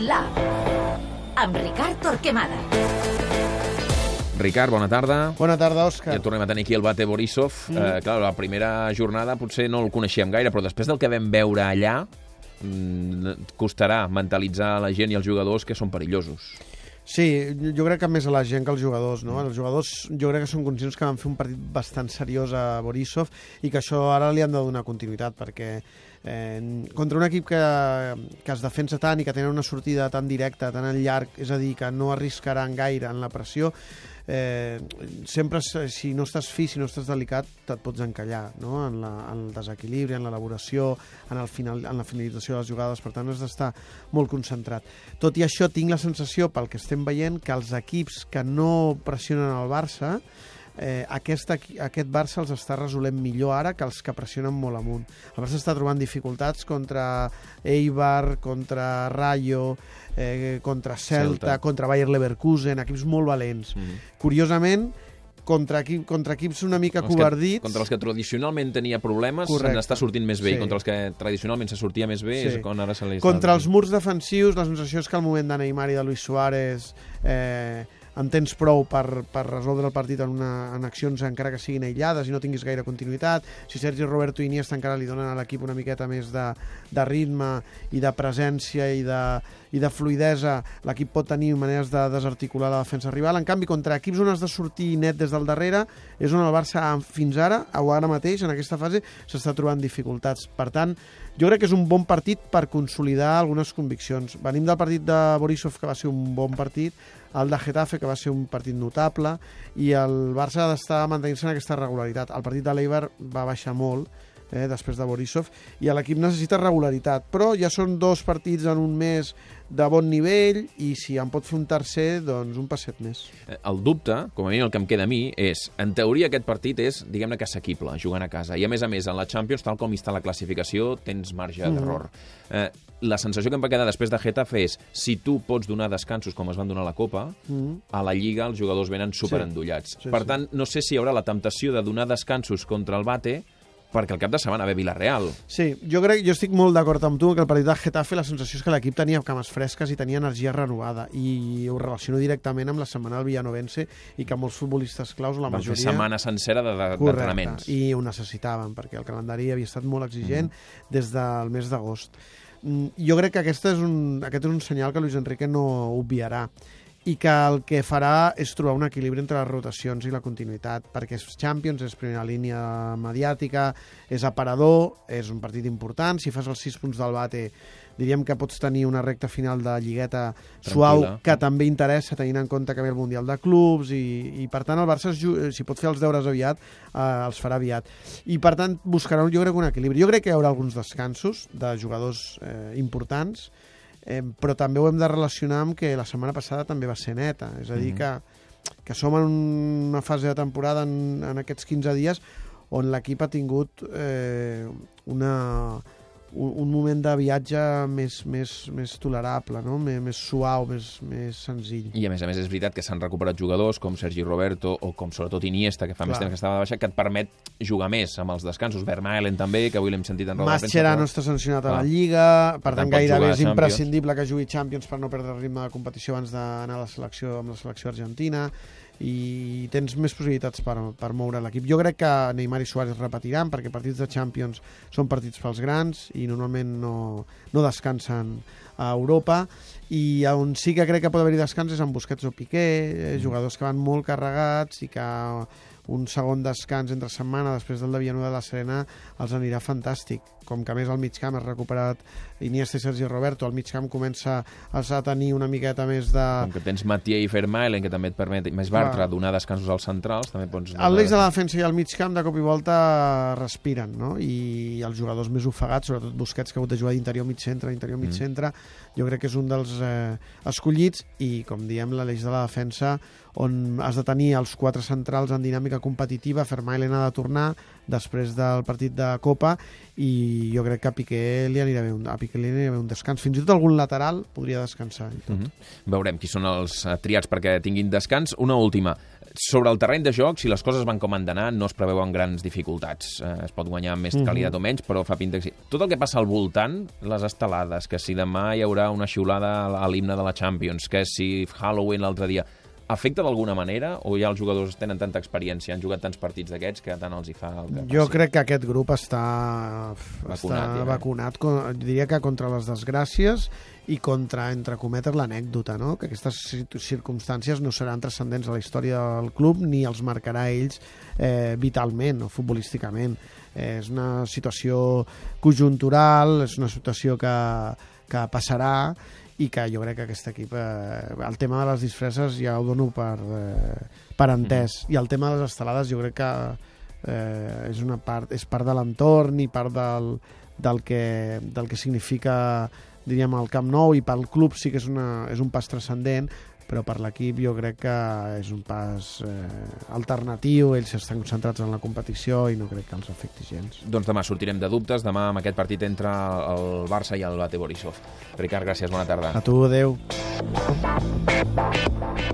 Lab, amb Ricard Torquemada. Ricard, bona tarda. Bona tarda, Òscar. Ja tornem a tenir aquí el Bate Borisov. Clar, la primera jornada potser no el coneixíem gaire, però després del que vam veure allà, costarà mentalitzar la gent i els jugadors que són perillosos. Sí, jo crec que més a la gent que als jugadors, no? Els jugadors jo crec que són conscients que van fer un partit bastant seriós a Borisov i que això ara li han de donar continuïtat, perquè contra un equip que es defensa tant i que tenen una sortida tan directa, tan al llarg, és a dir, que no arriscaran gaire en la pressió, sempre, si no estàs fi, si no estàs delicat, te't pots encallar, no? En el desequilibri, en l'elaboració, en la finalització de les jugades. Per tant, has d'estar molt concentrat. Tot i això, tinc la sensació, pel que estem veient, que els equips que no pressionen el Barça, aquest Barça els està resolent millor ara que els que pressionen molt amunt. El Barça està trobant dificultats contra Eibar, contra Rayo, contra Celta, contra Bayer Leverkusen, equips molt valents. Curiosament, contra equips una mica covardits... Contra els que tradicionalment tenia problemes, se n'està sortint més bé, i contra els que tradicionalment se sortia més bé, és quan ara se li està... Contra els murs defensius, la sensació és que al moment de Neymar i de Luis Suárez en tens prou per resoldre el partit en accions encara que siguin aïllades i no tinguis gaire continuïtat. Si Sergi Roberto i Iniesta encara li donen a l'equip una miqueta més de ritme i de presència i de fluidesa, l'equip pot tenir maneres de desarticular la defensa rival. En canvi, contra equips on has de sortir net des del darrere, és on el Barça fins ara, o ara mateix, en aquesta fase, s'està trobant dificultats. Per tant, jo crec que és un bon partit per consolidar algunes conviccions. Venim del partit de Borisov, que va ser un bon partit, el de Getafe, que va ser un partit notable, i el Barça ha d'estar mantenint-se en aquesta regularitat. El partit de l'Eibar va baixar molt, després de Borisov, i l'equip necessita regularitat. Però ja són 2 partits en un mes de bon nivell, i si en pot fer un tercer, doncs un passet més. El dubte, com a mínim el que em queda a mi, és, en teoria aquest partit és, diguem-ne que assequible, jugant a casa. I a més, en la Champions, tal com està la classificació, tens marge d'error. La sensació que em va quedar després de Getafe és, si tu pots donar descansos com es van donar a la Copa, a la Lliga els jugadors venen superendollats. Per tant, no sé si hi haurà la temptació de donar descansos contra el Bate, perquè el cap de setmana ve Villarreal. Sí, jo estic molt d'acord amb tu que el partit de Getafe la sensació és que l'equip tenia cames fresques i tenia energia renovada, i ho relaciono directament amb la setmana del Villanovense i que molts futbolistes claus, la majoria... Van fer setmana sencera d'entrenaments. I ho necessitaven, perquè el calendari havia estat molt exigent des del mes d'agost. Jo crec que aquest és un senyal que Luis Enrique no obviarà, i que el que farà és trobar un equilibri entre les rotacions i la continuïtat, perquè és Champions, és primera línia mediàtica, és aparador, és un partit important. Si fas els 6 punts del Bate, diríem que pots tenir una recta final de lligueta suau, que també interessa, tenint en compte que ve el Mundial de Clubs, i per tant el Barça, si pot fer els deures aviat, els farà aviat. I per tant buscarà, jo crec, un equilibri. Jo crec que hi haurà alguns descansos de jugadors importants, però també ho hem de relacionar amb que la setmana passada també va ser neta, és a dir, que som en una fase de temporada en aquests 15 dies on l'equip ha tingut un moment de viatge més tolerable, no? Més suau, més senzill. I a més és veritat que s'han recuperat jugadors com Sergi Roberto o com sobretot Iniesta, que fa més temps que estava de baixa, que et permet jugar més amb els descansos. Vermaelen també, que avui l'hem sentit en roda de premsa. Mascherano està sancionat a la Lliga, per tant gairebé és imprescindible que jugui Champions per no perdre el ritme de competició abans d'anar a la selecció amb la selecció argentina, i tens més possibilitats per moure l'equip. Jo crec que Neymar i Suárez repetiran, perquè partits de Champions són partits pels grans i normalment no descansen a Europa, i on sí que crec que pot haver-hi descans és amb Busquets o Piqué, jugadors que van molt carregats i que un segon descans entre setmana després del de Villanueva de la Serena els anirà fantàstic. Com que a més al mig camp has recuperat Iniesta i Sergi Roberto, al mig camp comença a tenir una miqueta més de... Com que tens Mathieu i Vermaelen, que també et permet, més Bartra, donar descansos als centrals, també pots... El l'eix de la defensa i el mig camp de cop i volta respiren, no? I els jugadors més ofegats, sobretot Busquets, que ha hagut de jugar d'interior mig centre, jo crec que és un dels escollits, i com diem, l'eix de la defensa on has de tenir els 4 centrals en dinàmica competitiva. Vermaelen ha de tornar després del partit de Copa, i jo crec que a Piqué li anirà bé un descans. Fins i tot algun lateral podria descansar. Veurem qui són els triats perquè tinguin descans. Una última. Sobre el terreny de joc, si les coses van com han d'anar, no es preveuen grans dificultats. Es pot guanyar amb més qualitat o menys, però fa pinta que sí. Tot el que passa al voltant, les estelades, que si demà hi haurà una xiulada a l'himne de la Champions, que si Halloween l'altre dia, afecta d'alguna manera o ja els jugadors tenen tanta experiència, han jugat tants partits d'aquests que tant els hi fa el que passi? Jo crec que aquest grup està vacunat, diria que contra les desgràcies i contra, entre cometes, l'anècdota, no? Que aquestes circumstàncies no seran transcendents a la història del club ni els marcarà ells vitalment o futbolísticament. És una situació conjuntural, és una situació que passarà i que jo crec que aquest equip el tema de les disfresses ja ho dono per entès, i el tema de les estelades jo crec que és part de l'entorn i part del que significa, diríem, el Camp Nou, i pel club sí que és un pas transcendent, però per l'equip jo crec que és un pas alternatiu. Ells estan concentrats en la competició i no crec que els afecti gens. Doncs demà sortirem de dubtes, demà amb aquest partit entre el Barça i el Bate Borisov. Ricard, gràcies, bona tarda. A tu, adeu.